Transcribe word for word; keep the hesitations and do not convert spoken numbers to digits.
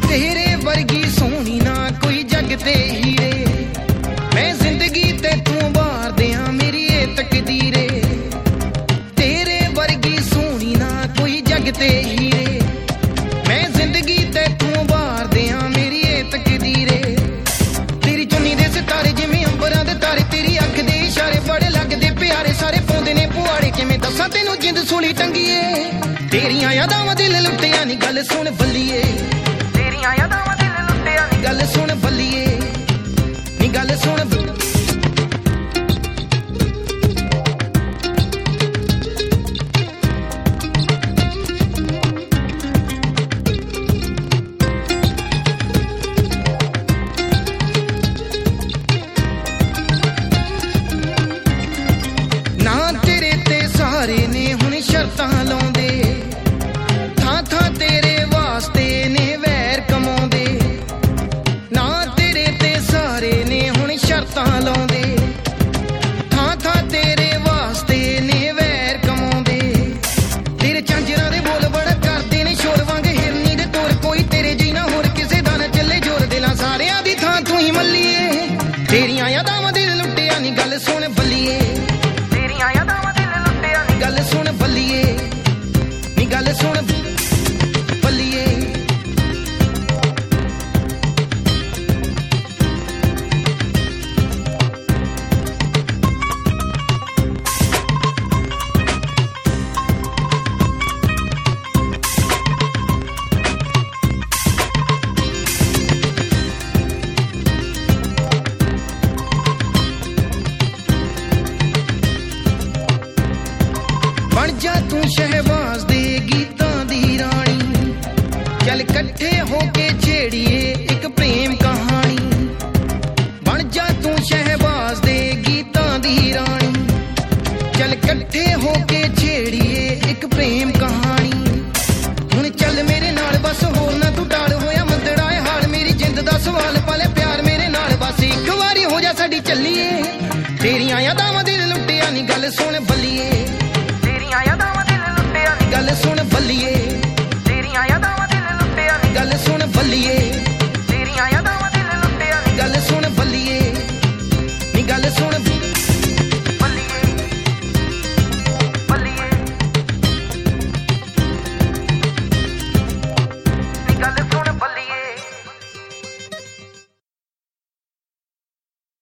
तेरे वर्गी सोहनी ना कोई जग ते हीरे, मैं जिंदगी ते तू बार दियां मेरी ये तकदीरे। तेरे वर्गी सोहनी ना कोई जग ते हीरे, मैं जिंदगी ते तू बार दियां मेरी ये तकदीरे। तेरी चुन्नी दे सितारे जिवें अंबरां दे तारे, तेरी अख दे इशारे बड़े लगदे प्यारे, सारे पाउंदे ने पुआड़े किवें दस्सां तैनूं जिंद सूली टंगीए। तेरियां यादां दिल लुट्टिया नी गल सुन बल्लीए, तेरियां यादां दिल लुट्टिया नी गल सुन बल्लीए, नी गल सुन ना तेरे ते सारे ने हुण शर्तां लाउंदे, थां थां तेरे वास्ते ने वैर कमाउंदे। ना तेरे ते सारे ने हुण शर्तां लाउंदे, थां थां तेरे वास्ते ने वैर कमाउंदे। तेरे झांजरां दे बोल बड़ा करदे ने शोर वांग हिरनी दे तोर, कोई तेरे जी ना होर किसे दा ना चले जोर, दिलां सारियां दी थां तू ही मल्लीए। तेरियां यादां दिल लुट्टिया नी गल सुन बल्लीए, तेरियां यादां दिल लुट्टिया नी गल सुन बल्लीए, नी गल सुन बल्लीए। बन जा तू शहबाज दे गीतां दी रानी, चल कट्ठे होके छेड़िए एक प्रेम कहानी। बन जा तू शहबाज दे गीतां दी रानी, चल कट्ठे होके छेड़िए एक प्रेम कहानी। हुण चल मेरे नाल बस होर ना तू डाल, होया मंदड़ा ए हाल मेरी जिंद दा सवाल, पाले प्यार मेरे नाल बस एक वारी हो जा साडी चलीए। तेरियां यादां दिल लुट्टिया नी गल सुन बल्लीए, तेरियां यादां दिल लुट्टिया नी गल सुन बल्लीए, तेरियां यादां दिल लुट्टिया नी गल सुन बल्लीए।